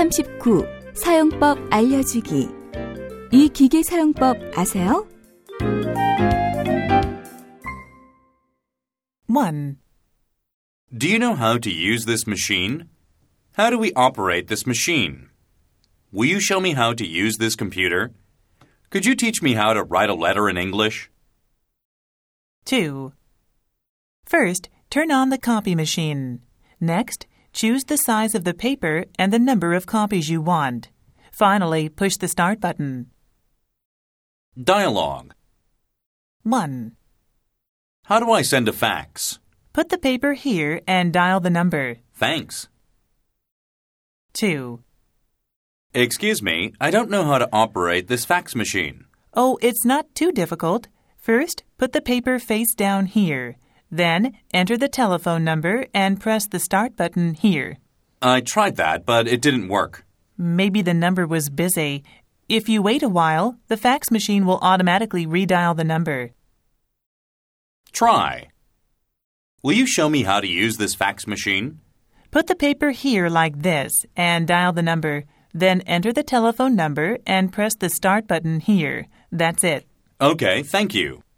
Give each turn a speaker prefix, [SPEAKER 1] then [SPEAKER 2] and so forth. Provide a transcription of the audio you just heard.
[SPEAKER 1] 39. 사용법 알려주기. 이 기계 사용법 아세요?
[SPEAKER 2] 1.
[SPEAKER 3] Do you know how to use this machine? How do we operate this machine? Will you show me how to use this computer? Could you teach me how to write a letter in English?
[SPEAKER 2] 2. First, turn on the copy machine. Next, choose the size of the paper and the number of copies you want. Finally, push the start button.
[SPEAKER 3] Dialogue.
[SPEAKER 2] 1.
[SPEAKER 3] How do I send a fax?
[SPEAKER 2] Put the paper here and dial the number.
[SPEAKER 3] Thanks.
[SPEAKER 2] 2.
[SPEAKER 3] Excuse me, I don't know how to operate this fax machine.
[SPEAKER 2] Oh, it's not too difficult. First, put the paper face down here. Then, enter the telephone number and press the start button here.
[SPEAKER 3] I tried that, but it didn't work.
[SPEAKER 2] Maybe the number was busy. If you wait a while, the fax machine will automatically redial the number.
[SPEAKER 3] Try. Will you show me how to use this fax machine?
[SPEAKER 2] Put the paper here like this and dial the number. Then enter the telephone number and press the start button here. That's it.
[SPEAKER 3] Okay, thank you.